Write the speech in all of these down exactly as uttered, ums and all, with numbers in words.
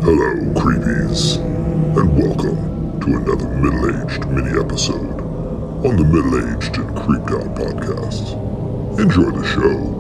Hello, creepies, and welcome to another middle-aged mini-episode on the Middle-Aged and Creeped Out podcast. Enjoy the show.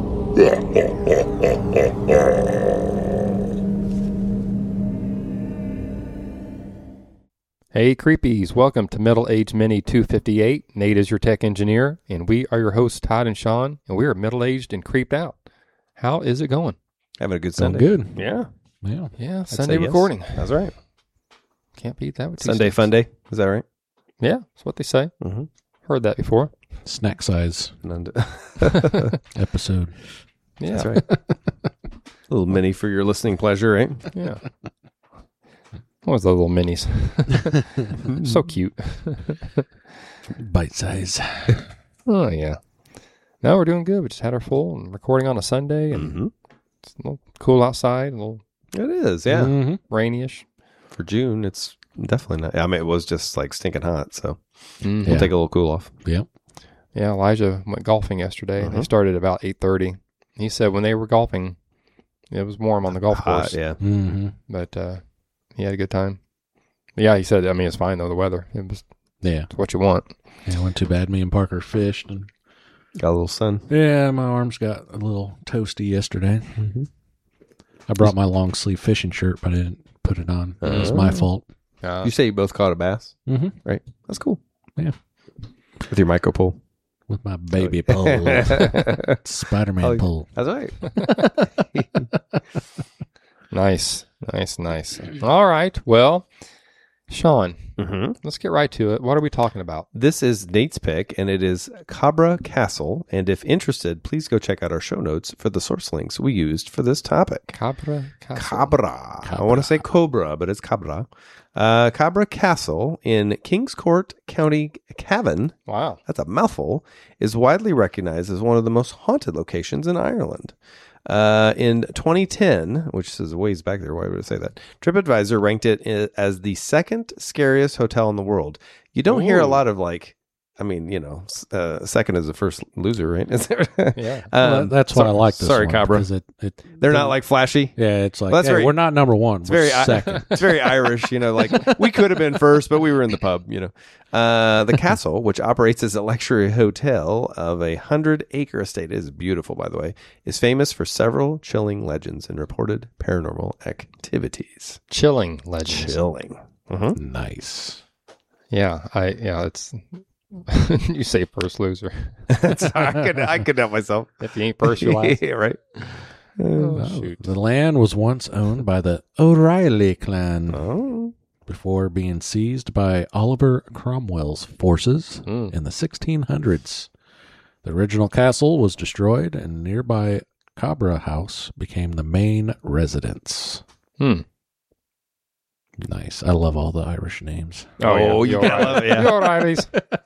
Hey creepies, welcome to Middle Age Mini two fifty-eight. Nate is your tech engineer, and we are your hosts, Todd and Sean, and we are middle-aged and creeped out. How is it going? Having a good Sound Sunday. good. Yeah. Yeah. Yeah, I'd Sunday say yes. recording. That's right. Can't beat that with two Sunday sticks. fun day. Is that right? Yeah, that's what they say. Mm-hmm. Heard that before. Snack size That's episode. Yeah, right. A little mini for your listening pleasure, right? yeah. What was the little minis? So cute. Bite size. Oh, yeah. No, we're doing good. We just had our full and recording on a Sunday, and Mm-hmm. it's a little cool outside, a little It is, yeah. Mm-hmm. rainy-ish. For June, it's definitely not. I mean, it was just like stinking hot, so Mhm. we'll Yeah. take a little cool off. Yep. Yeah, Elijah went golfing yesterday, and they Uh-huh. started about eight thirty. He said when they were golfing, it was warm on the golf Hot, course, yeah. Mm-hmm. but uh, he had a good time. But yeah, he said, I mean, it's fine, though, the weather. It was Yeah. it's what you want. Yeah, it wasn't too bad. Me and Parker fished. And Got a little sun. yeah, my arms got a little toasty yesterday. Mm-hmm. I brought my long sleeve fishing shirt, but I didn't put it on. It was my Oh. fault. Uh, You say you both caught a bass, Mm-hmm. right? That's cool. Yeah. With your micro pole. With my baby pole. Spider-Man Oh, pole. That's right. nice, nice, nice. All right, well, Sean, Mm-hmm. let's get right to it. What are we talking about? This is Nate's pick, and it is Cabra Castle. And if interested, please go check out our show notes for the source links we used for this topic. Cabra Castle. Cabra. I want to say Cobra, but it's Cabra. Uh, Cabra Castle in Kings Court, County Cavan, Wow. that's a mouthful, is widely recognized as one of the most haunted locations in Ireland. Uh, in twenty ten, which is a ways back there, why would I say that? TripAdvisor ranked it i- as the second scariest hotel in the world. You don't hear a Ooh. lot of like, I mean, you know, s- uh, second is the first loser, right? Is there? Yeah. Well, Um, that's why so- I like this Sorry, one, Cabra. because It, it, They're not like flashy. Yeah, it's like, Well, that's hey, very- we're not number one. It's we're very I- second. it's very Irish, you know, like we could have been first, but we were in the pub, you know. Uh, the castle, which operates as a luxury hotel of a hundred acre estate, is beautiful, by the way, is famous for several chilling legends and reported paranormal activities. Chilling legends. Chilling. Mm-hmm. Nice. Yeah, I yeah, it's you say first loser. I could I could help myself. If you ain't first, you're last. Yeah, right. Oh, Oh, shoot. the land was once owned by the O'Reilly clan Oh. before being seized by Oliver Cromwell's forces Mm. in the sixteen hundreds. The original castle was destroyed, and nearby Cabra House became the main residence. Hmm. Nice. I love all the Irish names. Oh, you You're gotta right. love it, yeah. You're righties.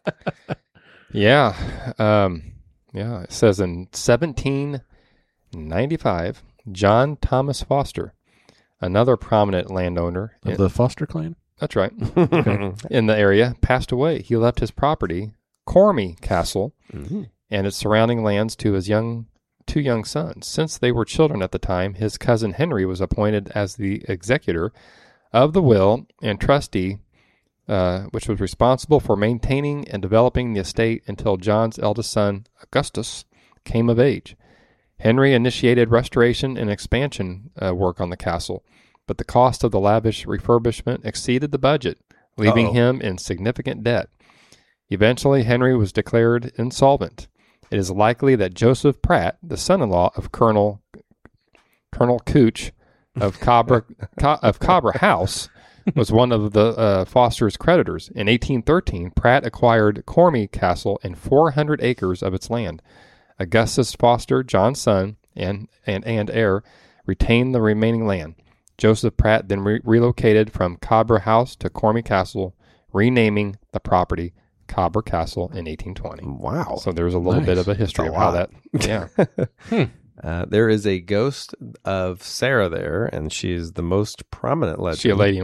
Yeah. Um, yeah. It says in seventeen ninety-five, John Thomas Foster, another prominent landowner, Of in- the Foster clan? that's right, in the area, passed away. He left his property, Cormy Castle, Mhm. and its surrounding lands to his young two young sons. Since they were children at the time, his cousin Henry was appointed as the executor of the will and trustee, uh, which was responsible for maintaining and developing the estate until John's eldest son, Augustus, came of age. Henry initiated restoration and expansion uh, work on the castle, but the cost of the lavish refurbishment exceeded the budget, leaving Uh-oh. him in significant debt. Eventually, Henry was declared insolvent. It is likely that Joseph Pratt, the son-in-law of Colonel Colonel Cooch of Cabra Ca- of Cabra House, was one of the uh, Foster's creditors. In eighteen thirteen, Pratt acquired Cormy Castle and four hundred acres of its land. Augustus Foster, John's son and and, and heir, retained the remaining land. Joseph Pratt then re- relocated from Cabra House to Cormy Castle, renaming the property Cabra Castle in eighteen twenty. Wow. So there's a little Nice. bit of a history That's of a how lot. that, yeah. Uh, there is a ghost of Sarah there, and she is the most prominent legend. Is she a lady in white?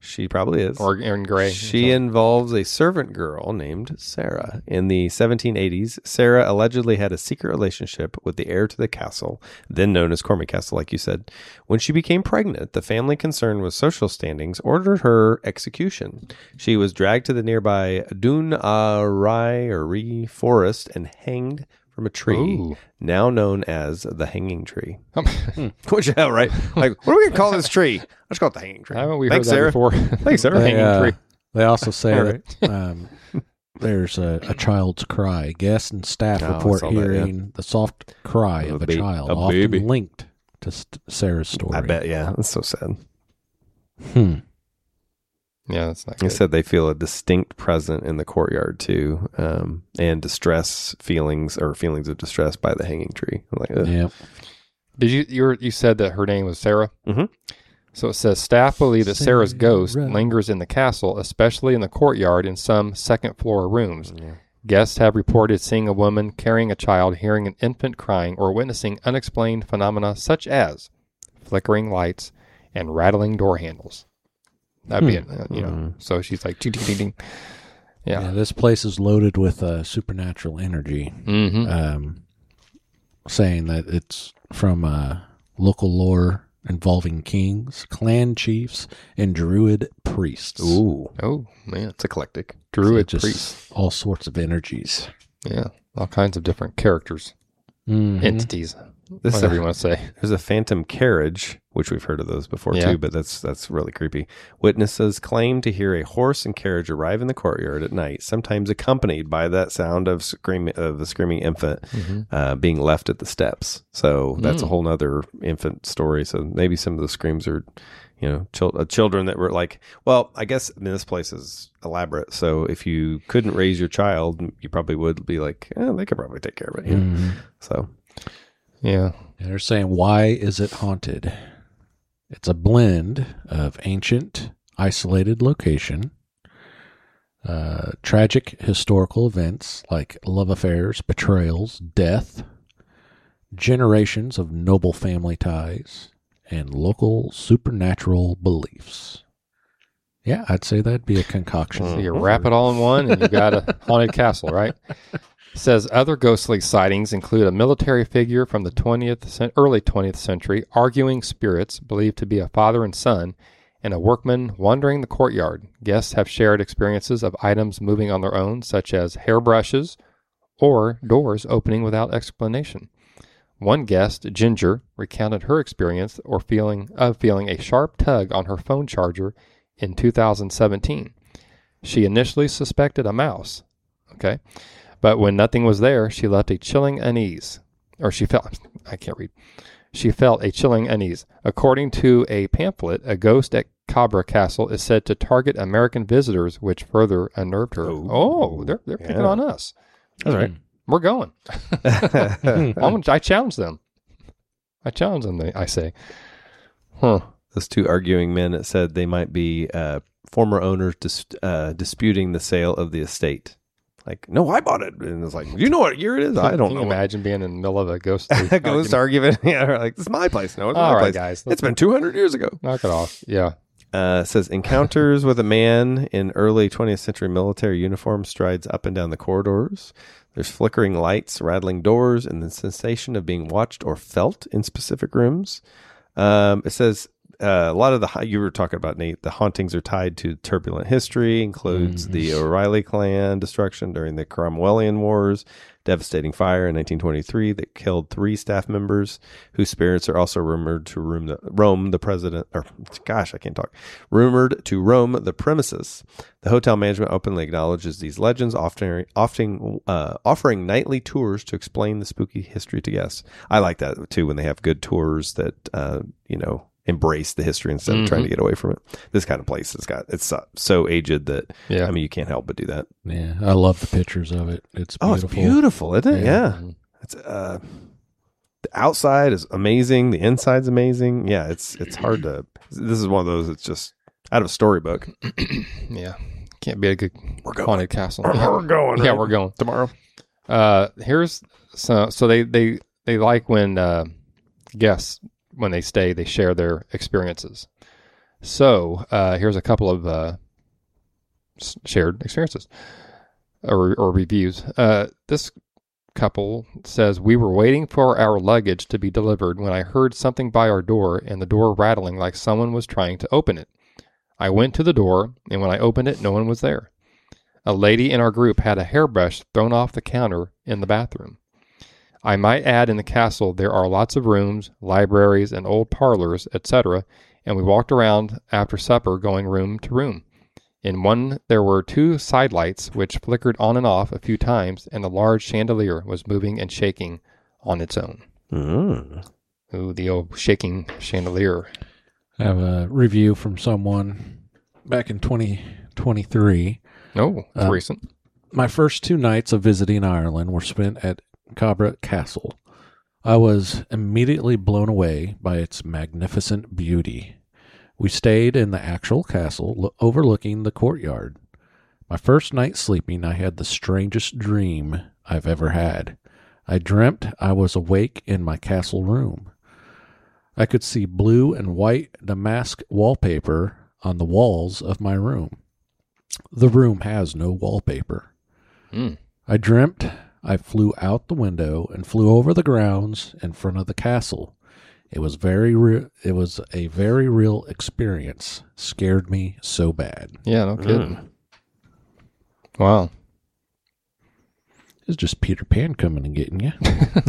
She probably is. Or in gray. She So- involves a servant girl named Sarah. In the seventeen eighties, Sarah allegedly had a secret relationship with the heir to the castle, then known as Cormie Castle, like you said. When she became pregnant, the family concerned with social standings ordered her execution. She was dragged to the nearby Dun a Rai or Ree forest and hanged from a tree, Ooh. now known as the Hanging Tree. Which, yeah, right? Like, what are we going to call this tree? Let's call it the Hanging Tree. Haven't we Thanks, heard that Sarah. before? Thanks, Sarah. They, Hanging uh, tree. they also say All that um, there's a, a child's cry. Guests and staff Oh, I report saw that, yeah. hearing the soft cry Of of a a, ba- child, a often baby. linked to St- Sarah's story. I bet, yeah. That's so sad. Hmm. Yeah, that's not They good. said they feel a distinct presence in the courtyard too, um, and distress feelings or feelings of distress by the hanging tree. I'm like, ugh. Yeah. Did you you were, you said that her name was Sarah? Mhm. So it says staff believe that Sarah's Sarah. ghost lingers in the castle, especially in the courtyard in some second floor rooms. Yeah. Guests have reported seeing a woman carrying a child, hearing an infant crying, or witnessing unexplained phenomena such as flickering lights and rattling door handles. That'd be it, uh, you know. Mhm. So she's like, ding, ding, ding. Yeah. Yeah. This place is loaded with uh, supernatural energy, Mm-hmm. um, saying that it's from uh, local lore involving kings, clan chiefs, and druid priests. Ooh, Oh man, it's eclectic. druid So just priest. all sorts of energies. Yeah, all kinds of different characters, Mhm. entities, This whatever uh, you want to say. There's a phantom carriage, which we've heard of those before Yeah. too, but that's that's really creepy. Witnesses claim to hear a horse and carriage arrive in the courtyard at night, sometimes accompanied by that sound of screaming of the screaming infant uh, being left at the steps. So that's a Mm. whole nother infant story. So maybe some of the screams are, you know, chil- uh, children that were like, well, I guess I mean, this place is elaborate. So if you couldn't raise your child, you probably would be like, eh, they could probably take care of it. You know? Mhm. So Yeah, And they're saying, why is it haunted? It's a blend of ancient, isolated location, uh, tragic historical events like love affairs, betrayals, death, generations of noble family ties, and local supernatural beliefs. Yeah, I'd say that'd be a concoction. so you wrap it all in one, and you got a haunted castle, right? It says other ghostly sightings include a military figure from the twentieth, cen- early twentieth century, arguing spirits believed to be a father and son, and a workman wandering the courtyard. Guests have shared experiences of items moving on their own, such as hairbrushes or doors opening without explanation. One guest, Ginger, recounted her experience or feeling of feeling a sharp tug on her phone charger in two thousand seventeen. She initially suspected a mouse, okay, but when nothing was there, she left a chilling unease, or she felt, I can't read. She felt a chilling unease. According to a pamphlet, a ghost at Cabra Castle is said to target American visitors, which further unnerved her. Ooh. Oh, they're they're picking Yeah. on us. that's right. We're going. I'm, I challenge them. I challenge them. They, I say, huh? Those two arguing men that said they might be uh, former owners dis- uh, disputing the sale of the estate. Like, no, I bought it. And it's like, you know what year it is? I don't Can know. you imagine being in the middle of a ghost? A ghost argument. Yeah, they're like, this is my place. No, it's All my right, place. guys. It's been two hundred years ago. Knock it off. Yeah. Uh, it says encounters with a man in early twentieth century military uniform strides up and down the corridors. There's flickering lights, rattling doors, and the sensation of being watched or felt in specific rooms. Um, it says uh, a lot of the ha- you were talking about, Nate. The hauntings are tied to turbulent history. Includes the O'Reilly clan destruction during the Cromwellian Wars, devastating fire in nineteen twenty-three that killed three staff members, whose spirits are also rumored to roam the, roam the president. Or gosh, I can't talk. Rumored to roam the premises. The hotel management openly acknowledges these legends, often often uh, offering nightly tours to explain the spooky history to guests. I like that too when they have good tours that uh, you know. embrace the history instead of trying to get away from it. This kind of place has got, it's so, so aged that, Yeah. I mean, you can't help but do that. Yeah, I love the pictures of it. It's Oh, beautiful. it's beautiful, isn't it? Yeah. Yeah. It's, uh, the outside is amazing. The inside's amazing. Yeah. It's, it's hard to, this is one of those, it's just out of a storybook. Yeah. Can't be a good We're going. haunted castle. We're going. Yeah, right? we're going. tomorrow. Uh, here's so so they they they like when uh, guests when they stay they share their experiences. So uh, here's a couple of uh, s- shared experiences or, or reviews. Uh, this couple says, we were waiting for our luggage to be delivered when I heard something by our door and the door rattling like someone was trying to open it. I went to the door, and when I opened it, no one was there. A lady in our group had a hairbrush thrown off the counter in the bathroom. I might add, in the castle, there are lots of rooms, libraries, and old parlors, et cetera, and we walked around after supper going room to room. In one, there were two side lights which flickered on and off a few times, and the large chandelier was moving and shaking on its own. Mm. Ooh, the old shaking chandelier. I have a review from someone back in twenty twenty-three. Oh, it's Um, recent. My first two nights of visiting Ireland were spent at Cabra Castle. I was immediately blown away by its magnificent beauty. We stayed in the actual castle lo- overlooking the courtyard. My first night sleeping, I had the strangest dream I've ever had. I dreamt I was awake in my castle room. I could see blue and white damask wallpaper on the walls of my room. The room has no wallpaper. Mm. I dreamt I flew out the window and flew over the grounds in front of the castle. It was very re- it was a very real experience. Scared me so bad. Yeah, no kidding. Wow. It's just Peter Pan coming and getting you.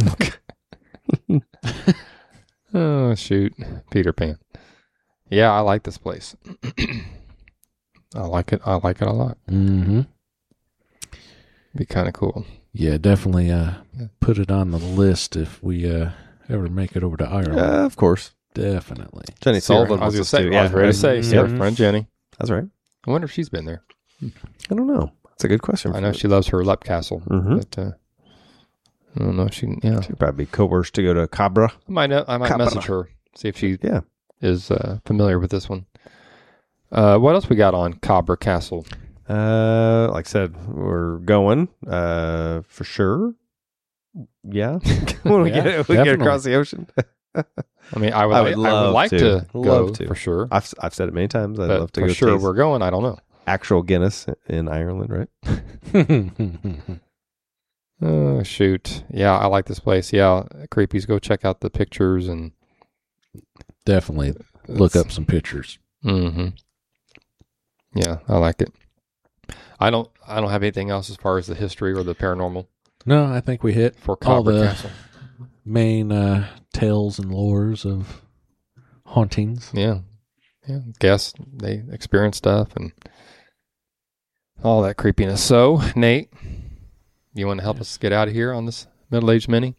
Oh, shoot. Peter Pan. Yeah, I like this place. I like it. I like it a lot. Mm-hmm. Be kind of cool. Yeah, definitely uh, Yeah. put it on the list if we uh, ever make it over to Ireland. Uh, of course. Definitely. Jenny Sarah, Sullivan I was wants going us to say, to. I was ready to say, Mhm. Sarah's friend Jenny. That's right. I wonder if she's been there. I don't know. That's a good question. I know she loves her Lep Castle, Mhm. but uh, I don't know if she, yeah. She'd probably be coerced to go to Cabra. I might, know, I might Cabra. message her, see if she Yeah. is uh, familiar with this one. Uh, what else we got on Cabra Castle? Uh, like I said, we're going uh, for sure. Yeah. when we, Yeah, get, we get definitely. across the ocean. I mean, I would, I I would would, love like to. to, go Love to. for sure. I've I've said it many times. I'd But love to for go sure taste we're going. I don't know. actual Guinness in Ireland, right? Oh, shoot. Yeah, I like this place. Yeah, creepies. Go check out the pictures and Definitely look up some pictures. Mm-hmm. Yeah, I like it. I don't. I don't have anything else as far as the history or the paranormal No, I think we hit for all Cabra the Castle. main uh, tales and lores of hauntings. Yeah, yeah. Guess they experience stuff and all that creepiness. So, Nate, you want to help us get out of here on this middle-aged mini?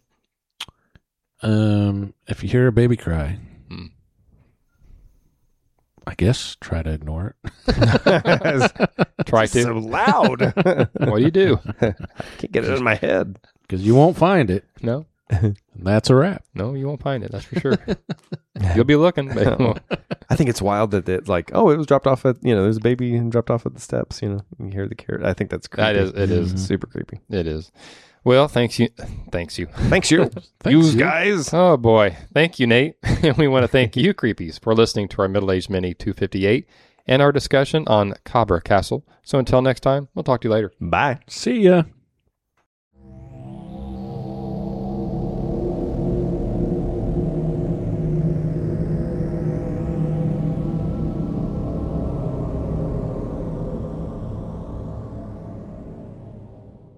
Um, if you hear a baby cry, Hmm. I guess try to ignore it. Try to. so loud. What do you do? Can't get it in my head. Because you won't find it. No, And that's a wrap. no, you won't find it. That's for sure. You'll be looking. But you won't. I think it's wild that it's like, oh, it was dropped off at, you know, there's a baby and dropped off at the steps, you know, you hear the carrot. I think that's creepy. That is. It is. Mhm. super creepy. It is. Well, thanks you. Thanks you. Thanks, you. Thanks, you you. guys. Oh boy. Thank you, Nate. And we want to thank you, creepies, for listening to our middle-aged mini two fifty-eight and our discussion on Cabra Castle. So until next time, we'll talk to you later. Bye. See ya.